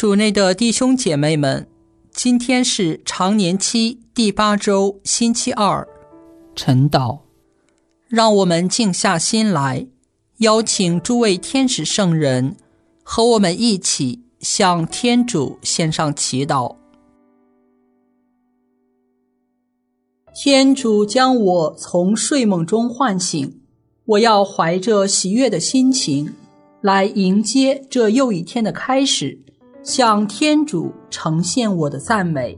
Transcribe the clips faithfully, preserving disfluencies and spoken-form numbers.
主内的弟兄姐妹们，今天是常年期第八周星期二，晨祷。让我们静下心来，邀请诸位天使圣人和我们一起向天主献上祈祷。天主将我从睡梦中唤醒，我要怀着喜悦的心情来迎接这又一天的开始，向天主呈现我的赞美。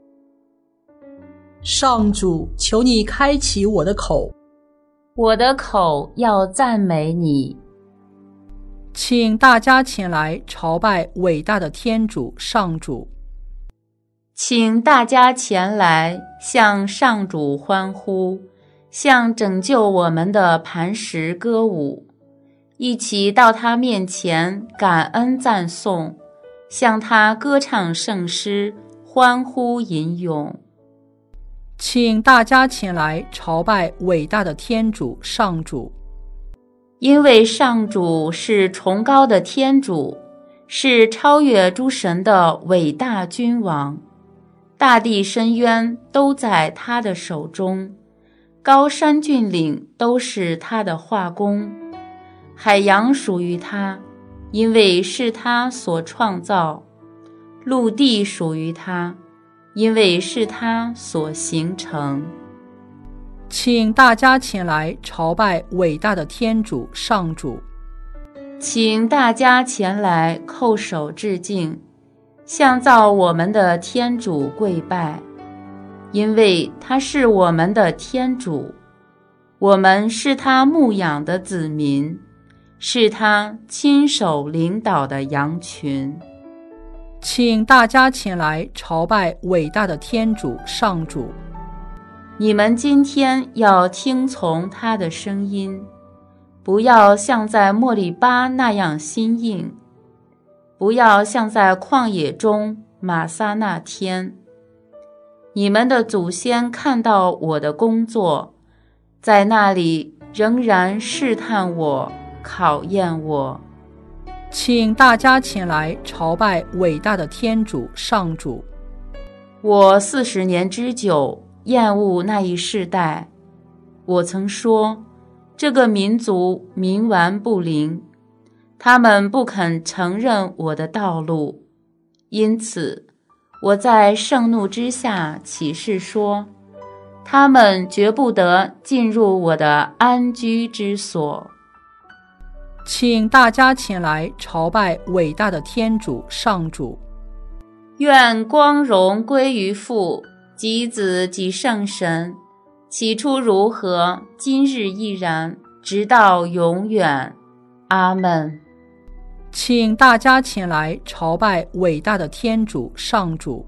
上主，求你开启我的口， 我的口要赞美你。 请大家前来朝拜伟大的天主上主。 请大家前来向上主欢呼，向拯救我们的磐石歌舞，一起到他面前感恩赞颂，向他歌唱圣诗，欢呼吟咏。 请大家前来朝拜伟大的天主上主。 因为上主是崇高的天主，是超越诸神的伟大君王，大地深渊都在他的手中，高山峻岭都是他的画工，海洋属于他，因为是他所创造，陆地属于他，因为是他所形成。 请大家前来朝拜伟大的天主上主。 请大家前来叩首致敬，向造我们的天主跪拜，因为他是我们的天主，我们是他牧养的子民，是他亲手领导的羊群。 请大家前来朝拜伟大的天主上主。 你们今天要听从他的声音，不要像在莫利巴那样心硬，不要像在旷野中玛撒那天。你们的祖先看到我的工作，在那里仍然试探我，考验我。 请大家前来朝拜伟大的天主上主。 我四十年之久厌恶那一世代，我曾说，这个民族冥顽不灵，他们不肯承认我的道路，因此我在盛怒之下起誓说，他们绝不得进入我的安居之所。 请大家前来朝拜伟大的天主上主。 愿光荣归于父及子及圣神，起初如何，今日亦然，直到永远。阿们。 请大家前来朝拜伟大的天主上主。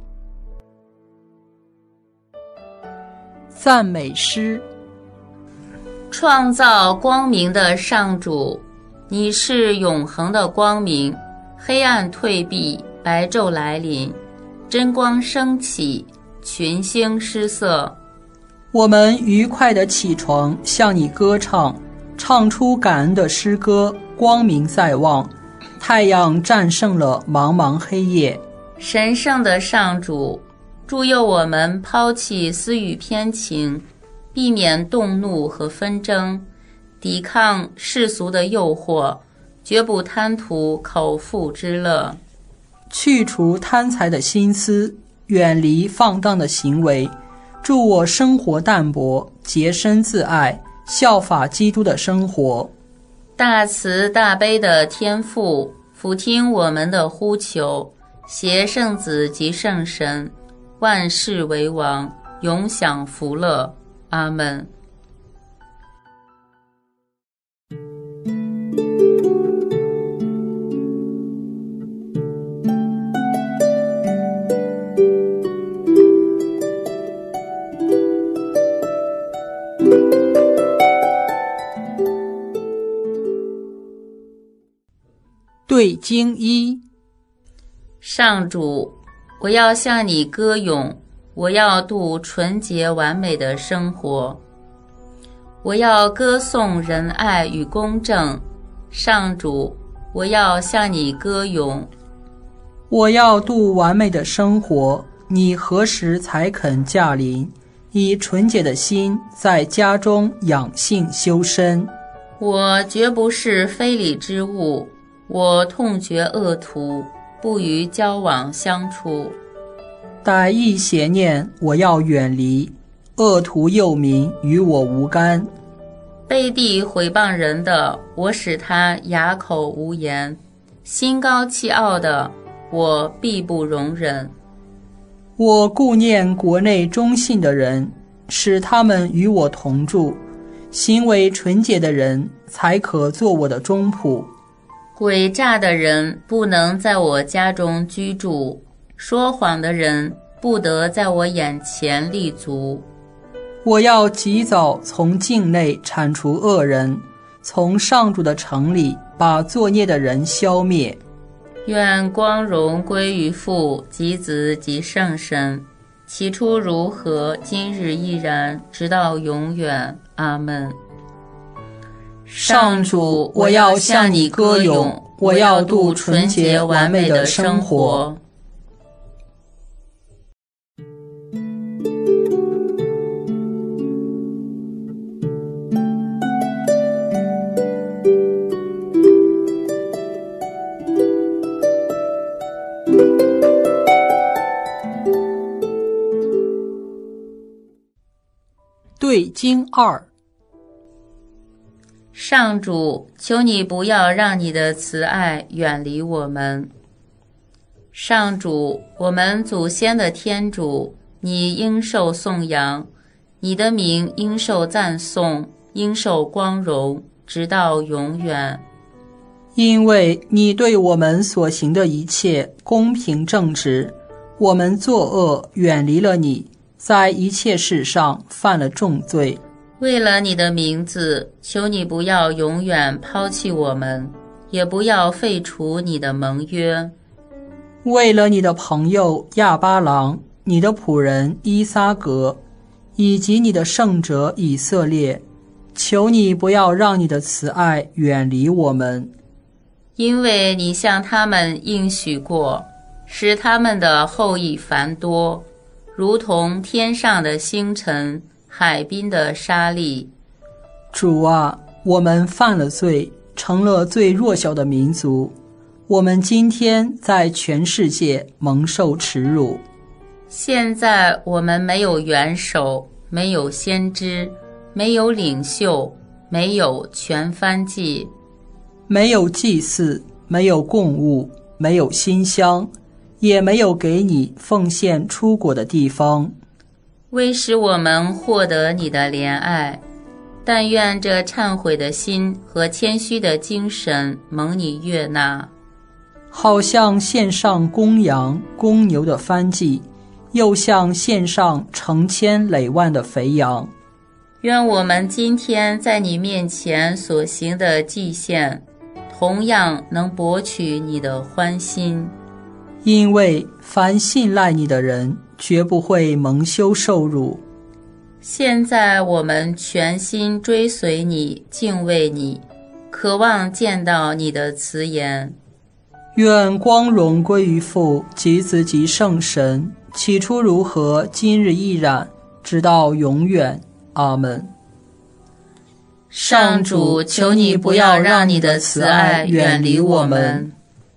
赞美诗。 创造光明的上主，你是永恒的光明，黑暗退避，白昼来临，真光升起，群星失色。 我们愉快地起床，向你歌唱，唱出感恩的诗歌。光明在望，太阳战胜了茫茫黑夜。 神圣的上主，助佑我们抛弃私欲偏情，避免动怒和纷争，抵抗世俗的诱惑，绝不贪图口腹之乐， 去除贪财的心思，远离放荡的行为，助我生活淡泊，洁身自爱，效法基督的生活。 大慈大悲的天父，俯听我们的呼求，携圣子及圣神，万世为王，永享福乐。阿们。 对经一。 上主，我要向你歌咏，我要度纯洁完美的生活，我要歌颂仁爱与公正。上主，我要向你歌咏。 我要度完美的生活，你何时才肯驾临？以纯洁的心在家中养性修身。 我绝不是非礼之物，我痛绝恶徒，不与交往相处。 歹意邪念我要远离，恶徒幼民与我无干。 背地毁谤人的，我使他哑口无言；心高气傲的，我必不容忍。 我顾念国内忠信的人，使他们与我同住，行为纯洁的人才可做我的中仆。 诡诈的人不能在我家中居住，说谎的人不得在我眼前立足。 我要及早从境内铲除恶人，从上主的城里把作孽的人消灭。 愿光荣归于父及子及圣神，起初如何，今日依然，直到永远。阿们。 上主，我要向你歌咏，我要度纯洁完美的生活。对经二。 上主，求你不要让你的慈爱远离我们。上主，我们祖先的天主，你应受颂扬，你的名应受赞颂，应受光荣，直到永远。 因为你对我们所行的一切公平正直，我们作恶远离了你，在一切事上犯了重罪。 为了你的名字，求你不要永远抛弃我们，也不要废除你的盟约。 为了你的朋友亚巴郎，你的仆人伊撒格，以及你的圣者以色列，求你不要让你的慈爱远离我们。 因为你向他们应许过，使他们的后裔繁多，如同天上的星辰，海滨的沙粒。 主啊，我们犯了罪，成了最弱小的民族，我们今天在全世界蒙受耻辱。 现在我们没有元首，没有先知，没有领袖，没有全燔祭， 没有祭祀，没有供物，没有馨香，也没有给你奉献出果的地方， 为使我们获得你的怜爱。但愿这忏悔的心和谦虚的精神蒙你悦纳， 好像献上公羊公牛的燔祭，又像献上成千累万的肥羊。 愿我们今天在你面前所行的祭献，同样能博取你的欢心。 因为凡信赖你的人，绝不会蒙羞受辱。 现在我们全心追随你，敬畏你，渴望见到你的慈颜。 愿光荣归于父及子及圣神，起初如何，今日亦然，直到永远。阿们。 上主，求你不要让你的慈爱远离我们。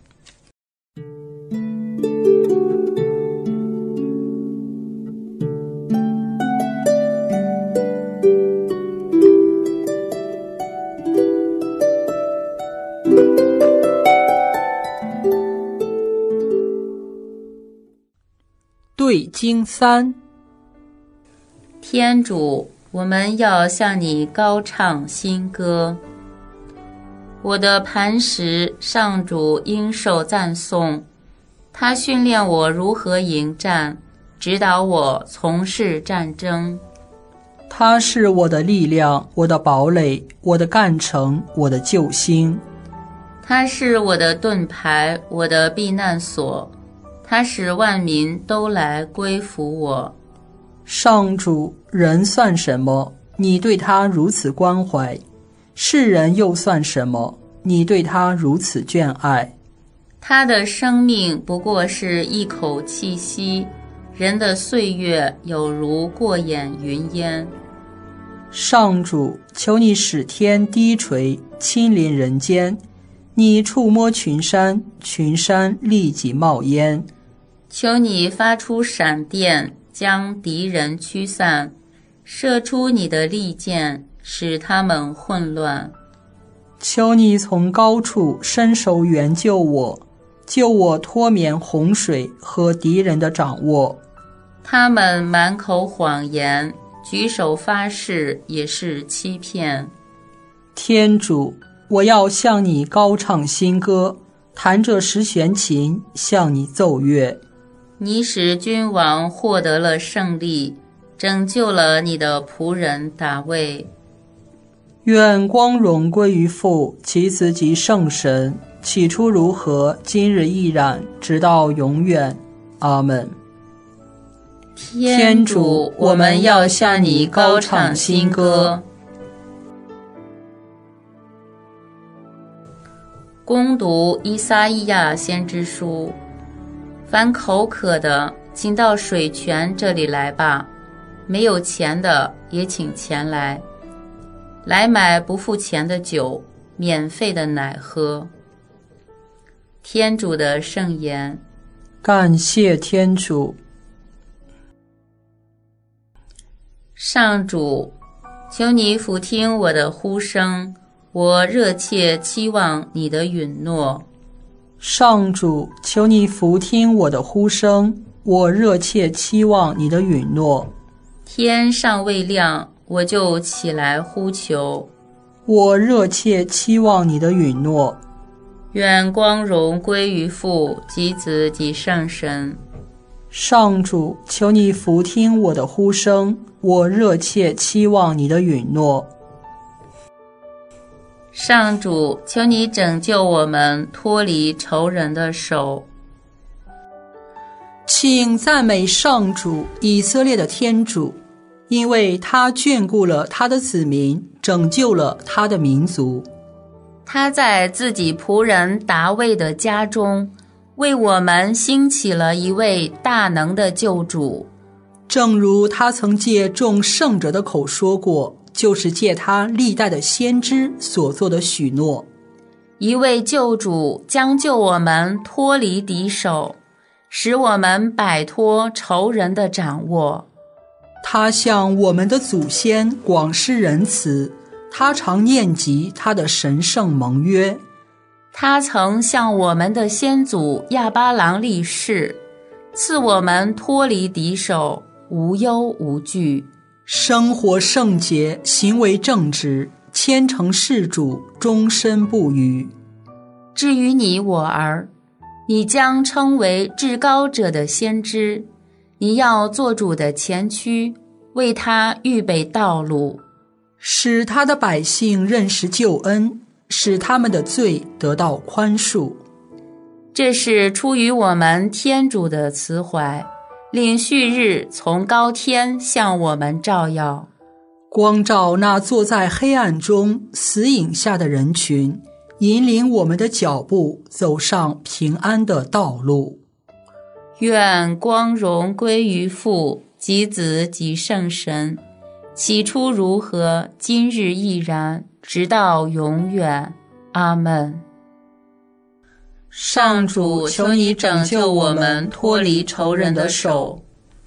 对经三。 天主，我们要向你高唱新歌。我的磐石，上主应受赞颂，他训练我如何迎战，指导我从事战争。 他是我的力量，我的堡垒，我的干城，我的救星。 他是我的盾牌，我的避难所，他使万民都来归服我。 上主，人算什么？你对他如此关怀；世人又算什么？你对他如此眷爱。 他的生命不过是一口气息，人的岁月有如过眼云烟。 上主，求你使天低垂，亲临人间。你触摸群山，群山立即冒烟。 求你发出闪电，将敌人驱散，射出你的利箭，使他们混乱。 求你从高处伸手援救我，救我脱免洪水和敌人的掌握。 他们满口谎言，举手发誓也是欺骗。 天主，我要向你高唱新歌，弹着十弦琴向你奏乐。 你使君王获得了胜利，拯救了你的仆人大卫。 愿光荣归于父、其子及圣神，起初如何，今日亦然，直到永远。阿们。 天主，我们要向你高唱新歌。恭读依撒意亚先知书。凡口渴的，请到水泉这里来吧；没有钱的，也请前来，来买不付钱的酒，免费的奶喝。天主的圣言。 感谢天主。 上主，求你俯听我的呼声，我热切期望你的允诺。 上主，求你俯听我的呼声，我热切期望你的允诺。 天尚未亮，我就起来呼求， 我热切期望你的允诺。 愿光荣归于父、及子、及圣神。 上主，求你俯听我的呼声，我热切期望你的允诺。 上主，求你拯救我们脱离仇人的手。 请赞美上主，以色列的天主，因为他眷顾了他的子民，拯救了他的民族。 他在自己仆人达味的家中，为我们兴起了一位大能的救主。 正如他曾借众圣者的口说过，就是借他历代的先知所做的许诺。 一位救主将救我们脱离敌手，使我们摆脱仇人的掌握。 他向我们的祖先广施仁慈，他常念及他的神圣盟约。 他曾向我们的先祖亚巴郎立誓，赐我们脱离敌手，无忧无惧， 生活圣洁，行为正直，虔诚事主，终身不渝。 至于你我儿，你将称为至高者的先知，你要做主的前驱，为他预备道路， 使他的百姓认识救恩，使他们的罪得到宽恕。 这是出于我们天主的慈怀，令旭日从高天向我们照耀， 光照那坐在黑暗中死影下的人群，引领我们的脚步走上平安的道路。 愿光荣归于父、及子、及圣神，起初如何，今日亦然，直到永远。阿们。上主，求你拯救我们脱离仇人的手。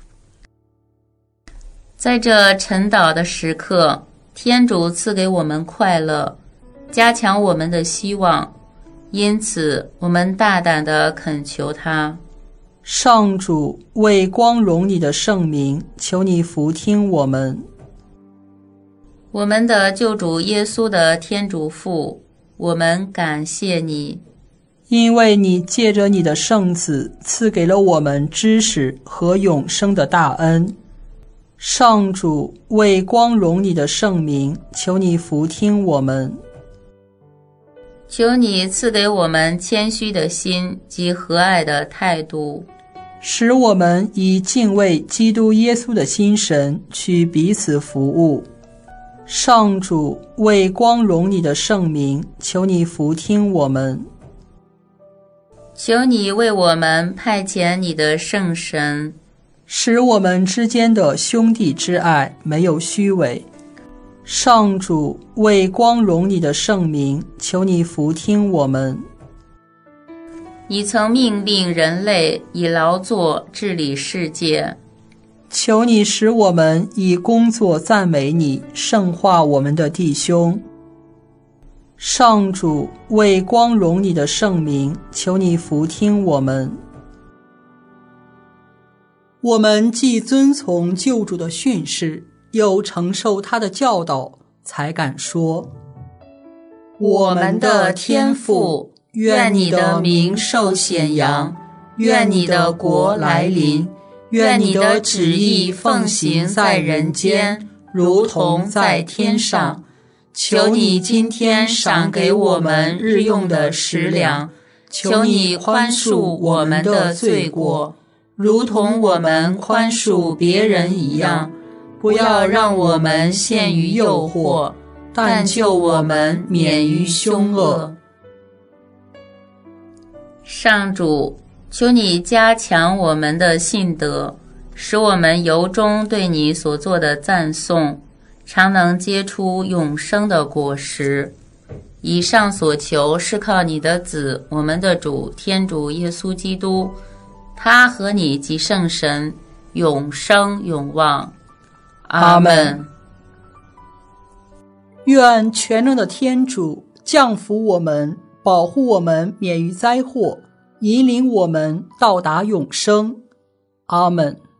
在这晨祷的时刻，天主赐给我们快乐，加强我们的希望，因此我们大胆地恳求他。 上主，为光荣你的圣名，求你俯听我们。 我们的救主耶稣的天主父，我们感谢你， 因为你借着你的圣子赐给了我们知识和永生的大恩。上主，为光荣你的圣名，求你俯听我们。 求你赐给我们谦虚的心及和蔼的态度， 使我们以敬畏基督耶稣的心神去彼此服务。上主，为光荣你的圣名，求你俯听我们。 求你为我们派遣你的圣神， 使我们之间的兄弟之爱没有虚伪。上主，为光荣你的圣名，求你俯听我们。 你曾命令人类以劳作治理世界， 求你使我们以工作赞美你，圣化我们的弟兄。上主，为光荣你的圣名，求你俯听我们。我们既遵从救主的训示，又承受他的教导，才敢说： 我们的天父，愿你的名受显扬，愿你的国来临，愿你的旨意奉行在人间，如同在天上。求你今天赏给我们日用的食粮，求你宽恕我们的罪过，如同我们宽恕别人一样。不要让我们陷于诱惑，但救我们免于凶恶。上主，求你加强我们的信德，使我们由衷对你所做的赞颂，常能结出永生的果实。以上所求是靠你的子，我们的主天主耶稣基督，他和你及圣神永生永旺。阿们。 愿全能的天主降福我们，保护我们免于灾祸，引领我们到达永生。阿们。